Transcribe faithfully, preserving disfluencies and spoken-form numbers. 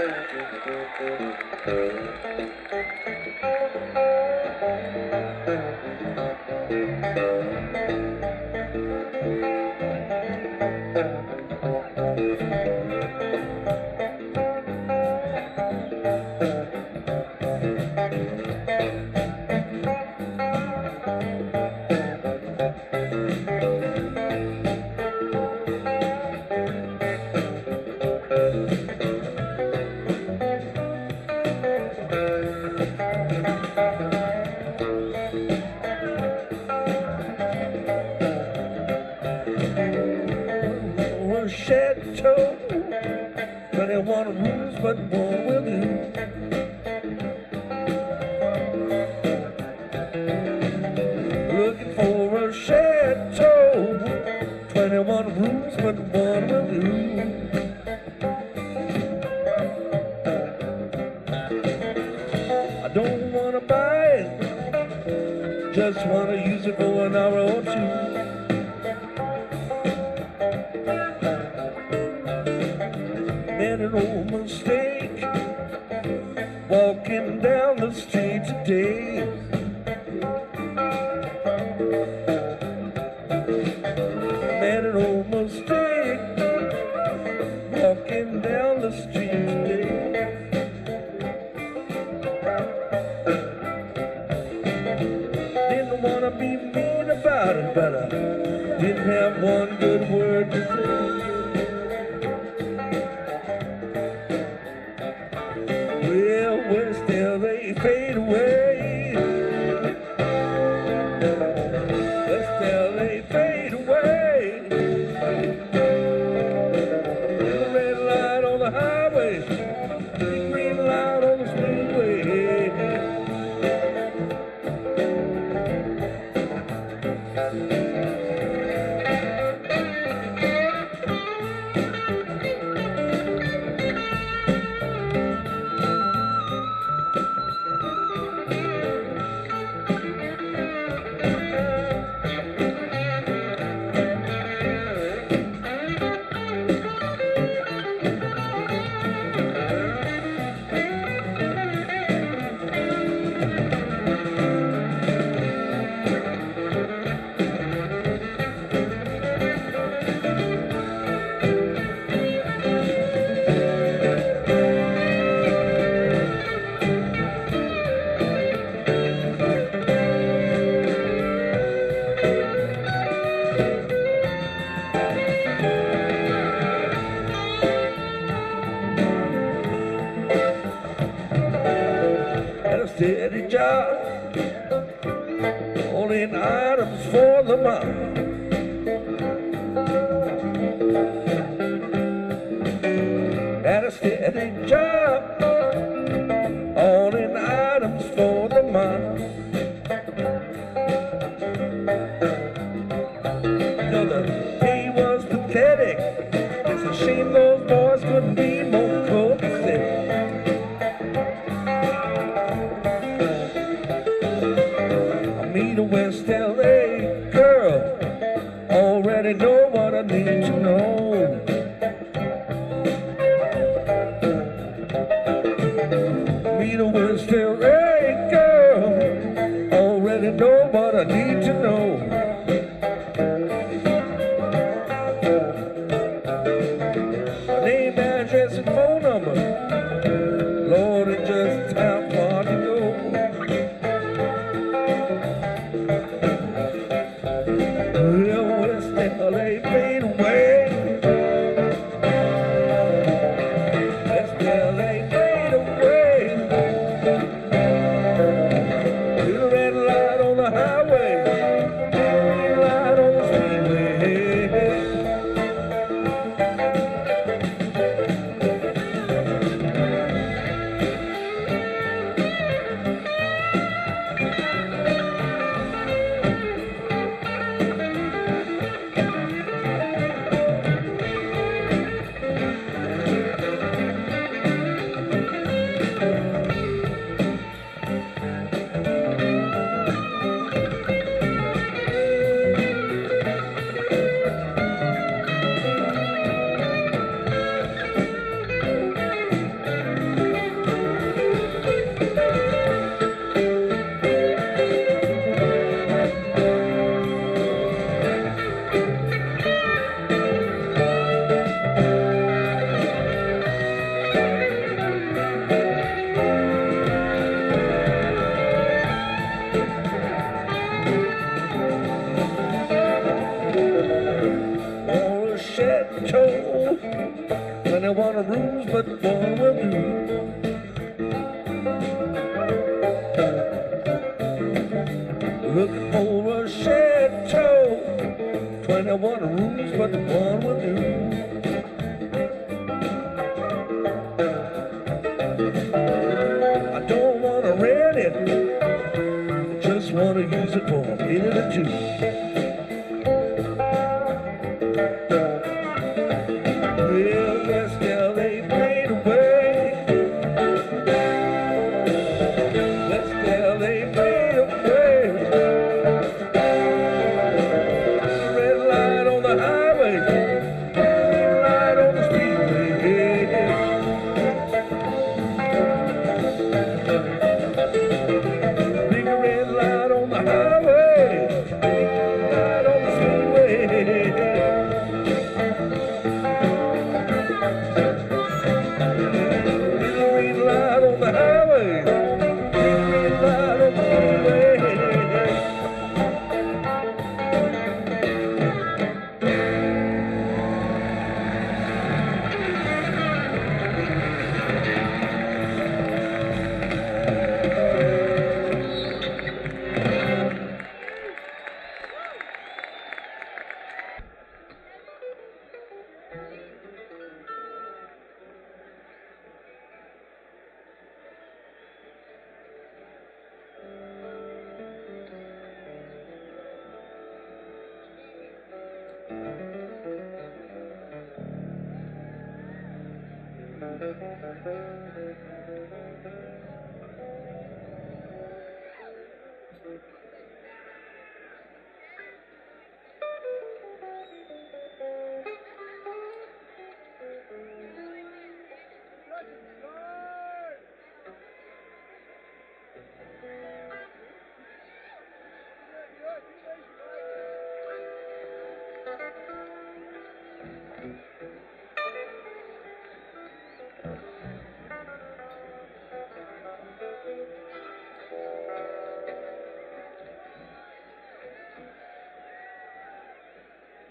Chateau, twenty-one rooms, but one will do. Looking for a chateau, twenty-one rooms, but one will do. I don't wanna buy it, just wanna use it for an hour or two. Made an old mistake walking down the street today. Made an old mistake walking down the street today. Didn't wanna be mean about it, but I didn't have one good word to say. Well, well, still they fade away. Well, still they fade away. Little red light on the highway, big green light on the speedway. Steady job, holding items for the month. Had a steady job, holding items for the month. You know the pay was pathetic. It's a shame those boys couldn't be more copacetic. Meet a West L A girl, already know what I need to know. Meet a West L A girl, already know what I need to know. My name, address, and phone Twenty-one rooms, but one will do. Looking for a chateau. Twenty-one rooms, but one will do. I don't want to rent it, just want to use it for a minute or two. Well, West L A fade away. West L A fade away. Red light on the highway, green light on the speedway. Big red light on the highway, green light on the speedway. Green light on the highway, green light on the speedway.